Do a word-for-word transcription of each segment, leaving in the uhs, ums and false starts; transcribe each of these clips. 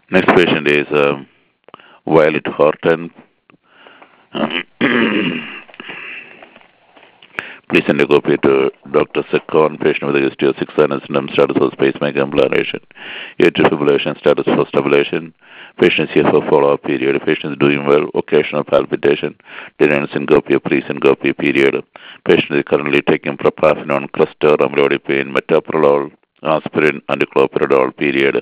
Next patient is um, Violet Horton. Please send a copy to Doctor Sekon, patient with a history of six sinus syndrome, status of pacemaker implantation, atrial fibrillation, status for stabilization. Patient is here for follow-up period. Patient is doing well, occasional palpitation, delirium syncope, pre-syncope period. Patient is currently taking propafenone, cluster, amlodipine, metoprolol, aspirin, and clopidogrel period.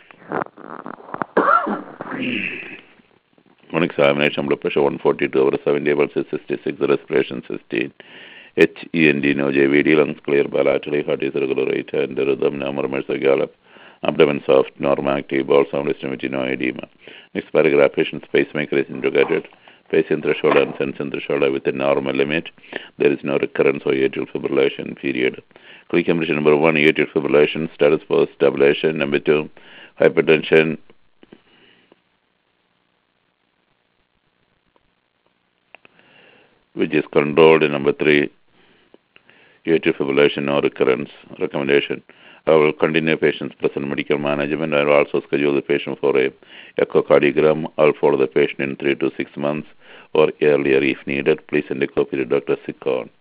On examination, blood pressure one forty-two over seventy, pulse sixty-six, respiration sixteen. H E N D no J V D, lungs clear bilaterally, heart is regular rate, and the rhythm, no murmurs or gallop, abdomen soft, normal active, bowel sound estimate, no edema. Next paragraph, patient's pacemaker is integrated. Patient threshold and sensing threshold are within normal limit. There is no recurrence or atrial fibrillation, period. Click emission number one, atrial fibrillation, status for stabilization. Number two, hypertension, which is controlled. And number three, atrial fibrillation, no recurrence. Recommendation: I will continue patient's present medical management. I will also schedule the patient for a echocardiogram. I will follow the patient in three to six months or earlier if needed. Please send a copy to Doctor Sikon.